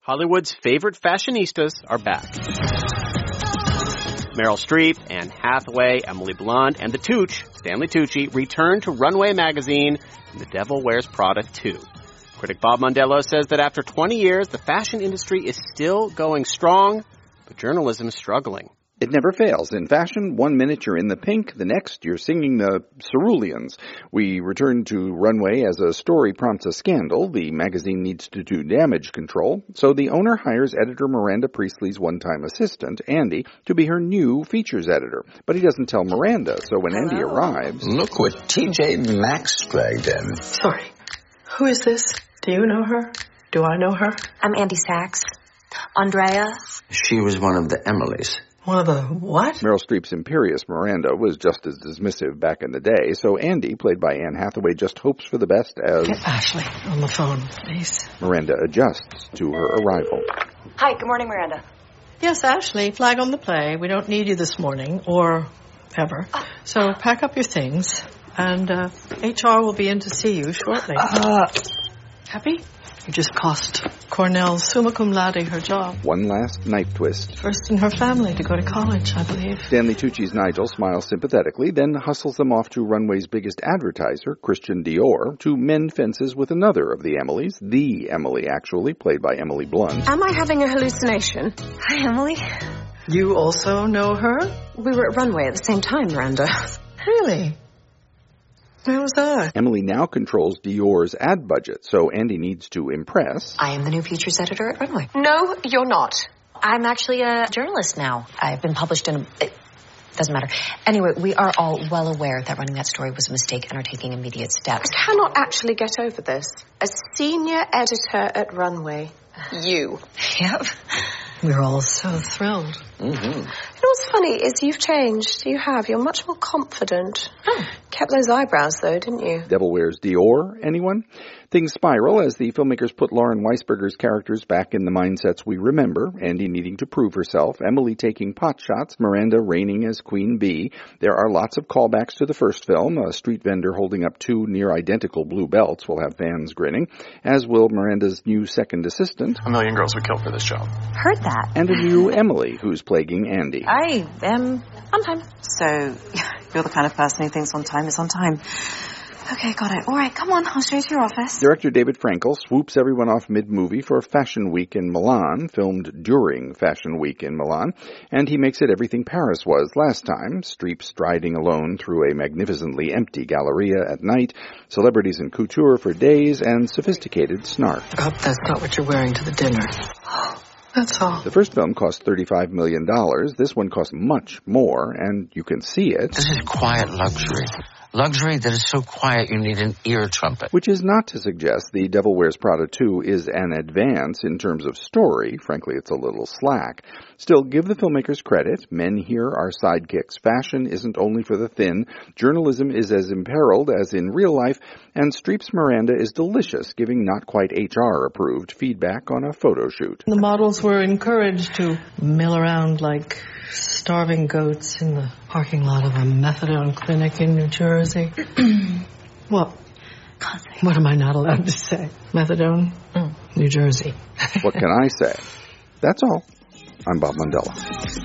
Hollywood's favorite fashionistas are back. Meryl Streep, Anne Hathaway, Emily Blunt, and the Tooch, Stanley Tucci, return to Runway magazine in The Devil Wears Prada 2. Critic Bob Mondello says that after 20 years, the fashion industry is still going strong, but journalism is struggling. It never fails. In fashion, 1 minute you're in the pink, the next you're singing the ceruleans. We return to Runway as a story prompts a scandal. The magazine needs to do damage control, so the owner hires editor Miranda Priestley's one-time assistant, Andy, to be her new features editor. But he doesn't tell Miranda, so when Andy arrives... Look what TJ Maxx dragged in. Sorry. Who is this? Do you know her? Do I know her? I'm Andy Sachs. Andrea? She was one of the Emilys. One of the what? Meryl Streep's imperious Miranda was just as dismissive back in the day, so Andy, played by Anne Hathaway, just hopes for the best as... Get Ashley on the phone, please. Miranda adjusts to her arrival. Hi, good morning, Miranda. Yes, Ashley, flag on the play. We don't need you this morning, or ever. So pack up your things, and HR will be in to see you shortly. Happy? You just cost Cornell summa cum laude her job. One last knife twist. First in her family to go to college, I believe. Stanley Tucci's Nigel smiles sympathetically, then hustles them off to Runway's biggest advertiser, Christian Dior, to mend fences with another of the Emilys, the Emily, actually, played by Emily Blunt. Am I having a hallucination? Hi, Emily. You also know her? We were at Runway at the same time, Miranda. Really? Where was that? Emily now controls Dior's ad budget, so Andy needs to impress. I am the new features editor at Runway. No, you're not. I'm actually a journalist now. I've been published in it doesn't matter. Anyway, we are all well aware that running that story was a mistake and are taking immediate steps. I cannot actually get over this. A senior editor at Runway. You. Yep. We're all so thrilled. Mm-hmm. You know what's funny is you've changed. You have. You're much more confident. Oh. Kept those eyebrows, though, didn't you? Devil Wears Dior, anyone? Things spiral as the filmmakers put Lauren Weisberger's characters back in the mindsets we remember. Andy needing to prove herself, Emily taking pot shots, Miranda reigning as Queen Bee. There are lots of callbacks to the first film. A street vendor holding up 2 near-identical blue belts will have fans grinning, as will Miranda's new second assistant. 1 million girls would kill for this job. Heard that. And a new Emily, who's plaguing Andy. I am on time. So, you're the kind of person who thinks on time is on time. Okay, got it. All right, come on, I'll show you to your office. Director David Frankel swoops everyone off mid-movie for Fashion Week in Milan, filmed during Fashion Week in Milan, and he makes it everything Paris was last time. Streep striding alone through a magnificently empty Galleria at night, celebrities in couture for days, and sophisticated snark. I hope that's not what you're wearing to the dinner. That's all. The first film cost $35 million. This one cost much more, and you can see it. This is quiet luxury. Luxury that is so quiet you need an ear trumpet. Which is not to suggest The Devil Wears Prada 2 is an advance in terms of story. Frankly, it's a little slack. Still, give the filmmakers credit. Men here are sidekicks. Fashion isn't only for the thin. Journalism is as imperiled as in real life. And Streep's Miranda is delicious, giving not quite HR-approved feedback on a photo shoot. The models were encouraged to mill around like starving goats in the parking lot of a methadone clinic in New Jersey. What? What am I not allowed to say? Methadone? New Jersey. What can I say? That's all. I'm Bob Mondello.